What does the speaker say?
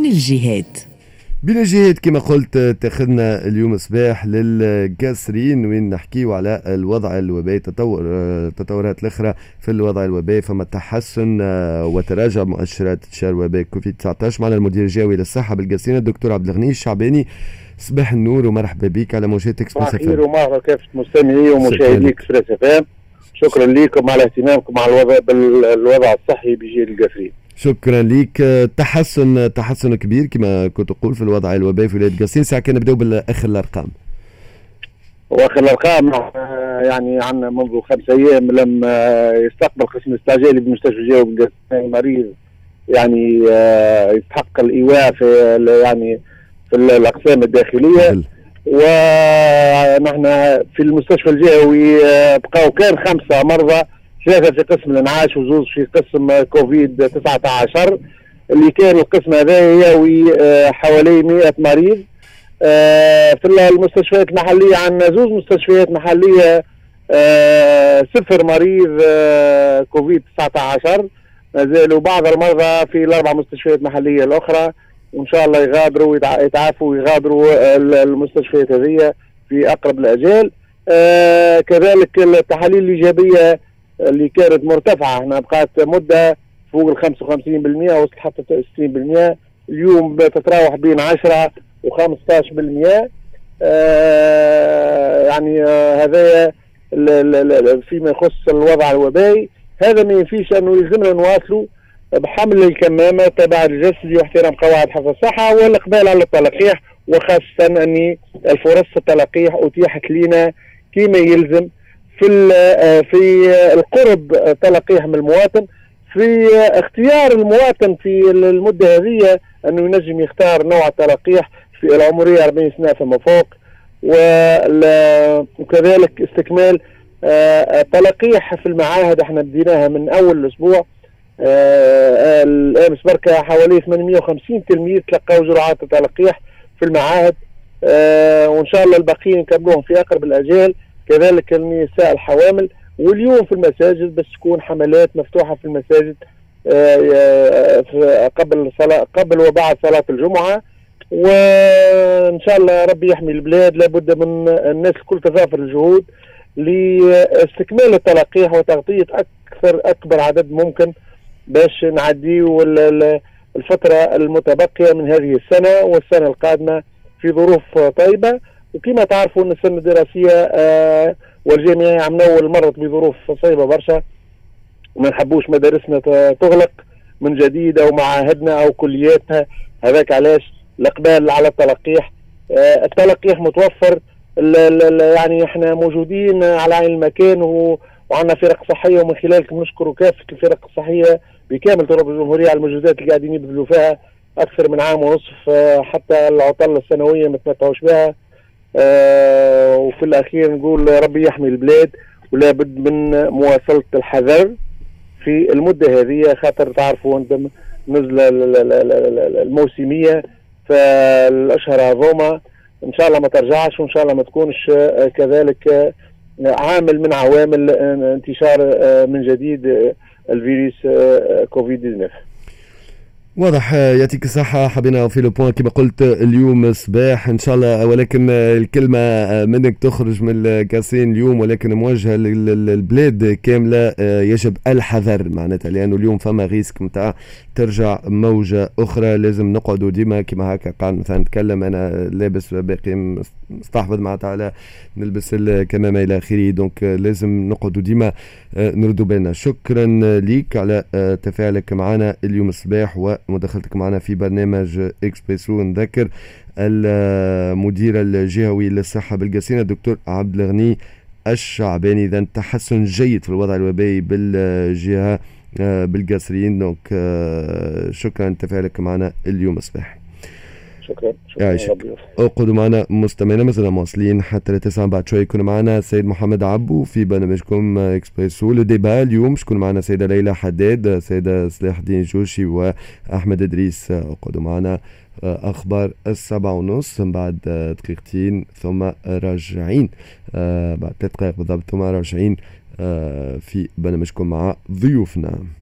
الجهات. بين الجهات كما قلت تاخذنا اليوم صباح للقاصرين وين نحكيو على الوضع الوبائي، تطورات الاخرى في الوضع الوبائي. فما تحسن وتراجع مؤشرات انتشار وباء كوفيد 19. معنا المدير الجوي للصحه بالقاصرين الدكتور عبد الغني الشعباني. صباح النور ومرحبا بك على موجات اكسبريس اف ام. صباح الخير ومرحبا كافه مستمعي ومشاهدي اكسبريس اف ام. شكرا لكم على اهتمامكم على بالوضع الصحي بجيل القاصرين. شكرا لك. تحسن كبير كما كنت تقول في الوضع الوبائي في ولاية قاصرين. ساعة كان نبداو بالاخر الارقام. واخر الارقام يعني عندنا منذ 5 ايام لم يستقبل قسم الاستعجالي بمستشفى الجوي بالقاصرين مريض يعني يستحق الايواء في الاقسام الداخليه. ونحن في المستشفى الجوي بقاو كان 5 مرضى، 3 في قسم الانعاش وزوز في قسم كوفيد 19. اللي كان القسم هذا ياوي حوالي 100 مريض. في المستشفيات المحلية عندنا 2 مستشفيات محلية 0 مريض كوفيد 19. ما زالوا بعض المرضى في ال4 مستشفيات محلية الأخرى، وإن شاء الله يغادروا يتعافوا ويغادروا المستشفيات هذه في أقرب الأجال. كذلك التحاليل الإيجابية اللي كانت مرتفعة هنا بقات مدة فوق 55%، وصلت حتى 60%. اليوم تتراوح بين 10 و15%. يعني هذا فيما يخص الوضع الوبائي. هذا ما ينفيش أنه يلزمنا نواصلوا بحمل الكمامة، التباعد الجسدي واحترام قواعد حفظ الصحة والإقبال على التلقيح، وخاصة أن الفرص التلقيح أتيحت لنا كما يلزم في القرب تلقيح من المواطن، في اختيار المواطن في المدة هذه أنه ينجم يختار نوع التلقيح في العمرية 40 سنة فما فوق. وكذلك استكمال التلقيح في المعاهد. احنا بديناها من أول الأسبوع. الأمس بركة حوالي 850 تلميذ تلقوا جرعات التلقيح في المعاهد، وإن شاء الله الباقيين نكملوهم في أقرب الأجال. كذلك النساء الحوامل. واليوم في المساجد بس تكون حملات مفتوحة في المساجد قبل وبعد صلاة الجمعة. وإن شاء الله ربي يحمي البلاد. لابد من الناس الكل تضافر الجهود لاستكمال التلقيح وتغطية أكبر عدد ممكن باش نعديو الفترة المتبقية من هذه السنة والسنة القادمة في ظروف طيبة. وكما تعرفوا أن السنة الدراسية والجامعية عم نول مرت بظروف صعبة برشا، وما نحبوش مدارسنا تغلق من جديد أو معاهدنا أو كلياتها. هذاك علاش الإقبال على التلقيح. التلقيح متوفر، يعني احنا موجودين على عين المكان وعندنا فرق صحية، ومن خلالكم نشكر كافة الفرق الصحية بكامل طرق الجمهورية على المجهودات اللي قاعدين يبذلوا فيها أكثر من عام ونصف، حتى العطلة السنوية ما تمتعوش بها. وفي الأخير نقول ربي يحمي البلاد، ولا بد من مواصلة الحذر في المدة هذه، خاطر تعرفوا أنتم نزل الموسمية فالأشهر هذوما إن شاء الله ما ترجعش، وإن شاء الله ما تكونش كذلك عامل من عوامل انتشار من جديد الفيروس كوفيد 19. واضح. يعطيك الصحة. حبينا في لو بوان كما قلت اليوم صباح إن شاء الله، ولكن الكلمة منك تخرج من القاصرين اليوم ولكن موجهة للبلاد كاملة. يجب الحذر معناتها، لأنه اليوم فما ريسك متاع ترجع موجة أخرى. لازم نقعدوا ديما كما هكا قاعد مثلا نتكلم أنا لابس باقي مستحفظ معناتها على نلبس الكمامة إلى آخره. دونك لازم نقعدوا ديما نردوا بالنا. شكرا ليك على تفاعلك معنا اليوم الصباح ومداخلتك معنا في برنامج إكسبريسو. نذكر المدير الجهوي للصحة بالقاصرين الدكتور عبد الغني الشعباني. إذا تحسن جيد في الوضع الوبائي بالجهة بالقاصرين. دونك شكرا لتفاعلك معنا اليوم الصباح. شكرا. اقعدوا معنا مستمعينا، مازلنا مواصلين حتى 9. بعد شوي يكون معنا سيد محمد عبو في برنامجكم اكسبريسو. لو ديبا اليوم شكون معنا سيدة ليلى حداد، سيدة صلاح الدين جوشي واحمد ادريس. اقعدوا معنا اخبار 7:30 من بعد دقيقتين ثم راجعين بعد 3 دقائق بالضبط ثم راجعين في برنامجكم مع ضيوفنا.